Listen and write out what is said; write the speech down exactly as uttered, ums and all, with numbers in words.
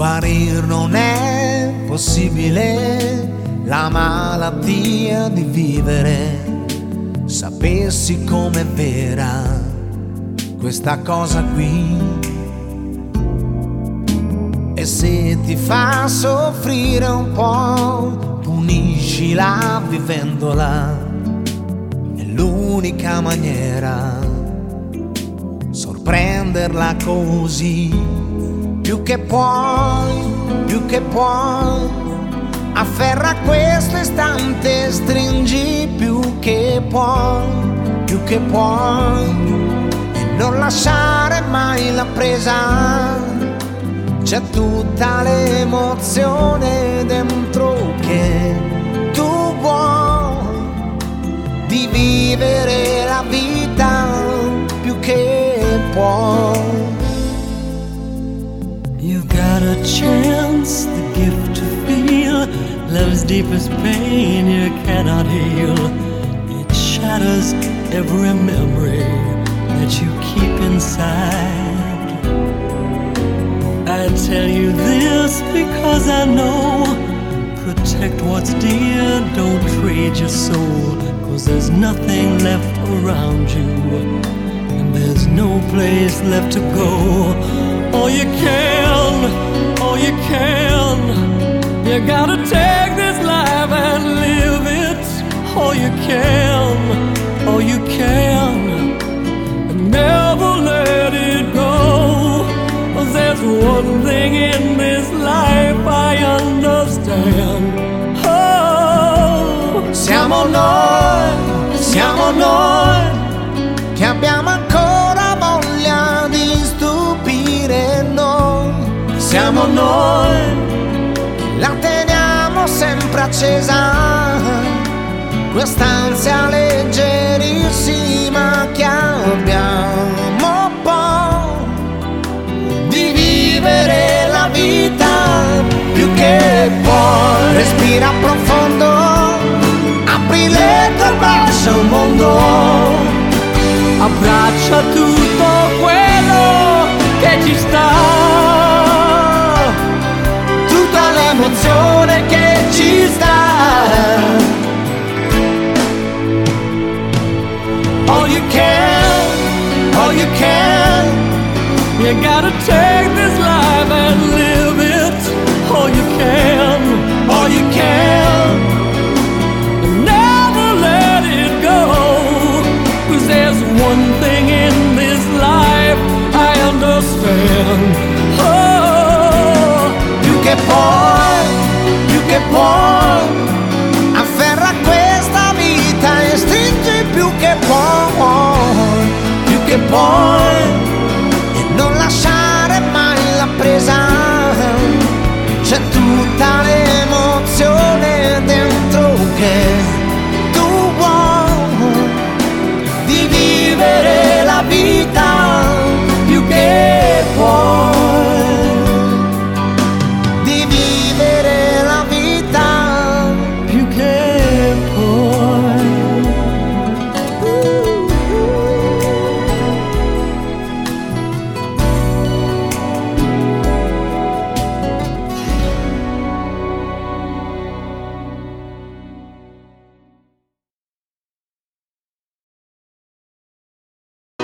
Guarir non è possibile, la malattia di vivere. Sapessi com'è vera questa cosa qui, e se ti fa soffrire un po', puniscila vivendola. È l'unica maniera, sorprenderla così. Più che puoi, più che puoi, afferra questo istante, stringi più che puoi, più che puoi, e non lasciare mai la presa. C'è tutta l'emozione dentro che tu vuoi, di vivere la vita più che puoi. You've got a chance, the gift to feel love's deepest pain you cannot heal. It shatters every memory that you keep inside. I tell you this because I know, protect what's dear, don't trade your soul, 'cause there's nothing left around you, and there's no place left to go. All you can, all you can, you gotta take this life and live it. All you can, all you can, and never let it go. 'Cause there's one thing in this life I understand. Oh, siamo noi, siamo noi, che abbiamo ancora voglia di stupire noi. Siamo noi, la teniamo sempre accesa, quest'ansia leggerissima che abbiamo poi, di vivere la vita più che puoi. Respira profondo, apri le tue braccia al mondo, abbraccia tutto quello che ci sta, l'emozione che ci sta. All you can, all you can, you gotta take this life and live it. All you can, all you can, and never let it go. 'Cause there's one thing in this life I understand. Oh, più che puoi, più che puoi, afferra questa vita e stringi più che puoi, più che puoi.